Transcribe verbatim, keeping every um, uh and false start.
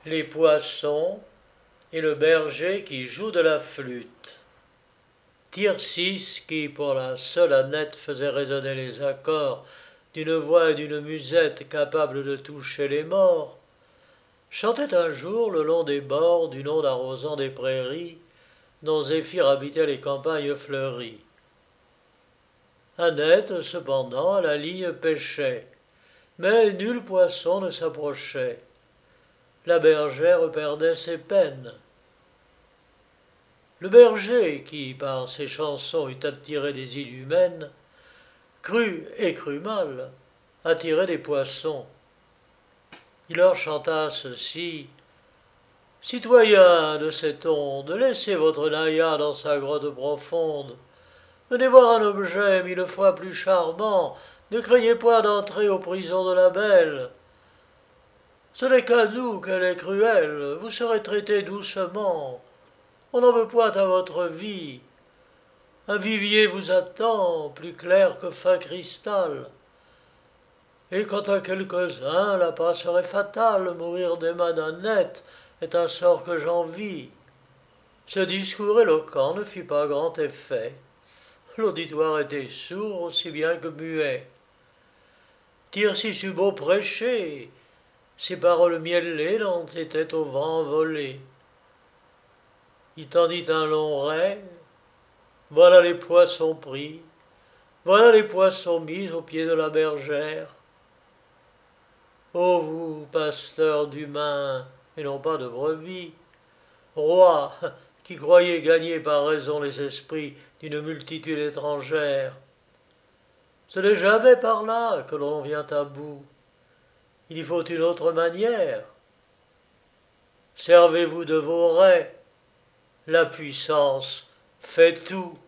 les poissons et le berger qui joue de la flûte. Tircis, qui pour la seule Annette faisait résonner les accords d'une voix et d'une musette capables de toucher les morts, chantait un jour le long des bords d'une onde arrosant des prairies dont Zéphyr habitait les campagnes fleuries. Annette, cependant, à la ligne pêchait, mais nul poisson ne s'approchait. La bergère perdait ses peines. Le berger, qui par ses chansons eût attiré des îles humaines, crut, et crut mal, attirer des poissons. Il leur chanta ceci: « Citoyens de cette onde, laissez votre naïade dans sa grotte profonde. Venez voir un objet mille fois plus charmant, ne craignez point d'entrer aux prisons de la belle. Ce n'est qu'à nous qu'elle est cruelle, vous serez traités doucement. On n'en veut point à votre vie. Un vivier vous attend, plus clair que fin cristal. Et quant à quelques-uns, la passe serait fatale, mourir des mains d'Annette est un sort que j'envie. » Ce discours éloquent ne fit pas grand effet. L'auditoire était sourd aussi bien que muet. Tircis eut beau prêcher, ses paroles miellées l'entêtaient au vent envolé. Il tendit un long rai. Voilà les poissons pris, voilà les poissons mis aux pieds de la bergère. Ô vous, pasteurs d'humains, et non pas de brebis, rois qui croyez gagner par raison les esprits d'une multitude étrangère, ce n'est jamais par là que l'on vient à bout. Il y faut une autre manière. Servez-vous de vos raies, la puissance fait tout.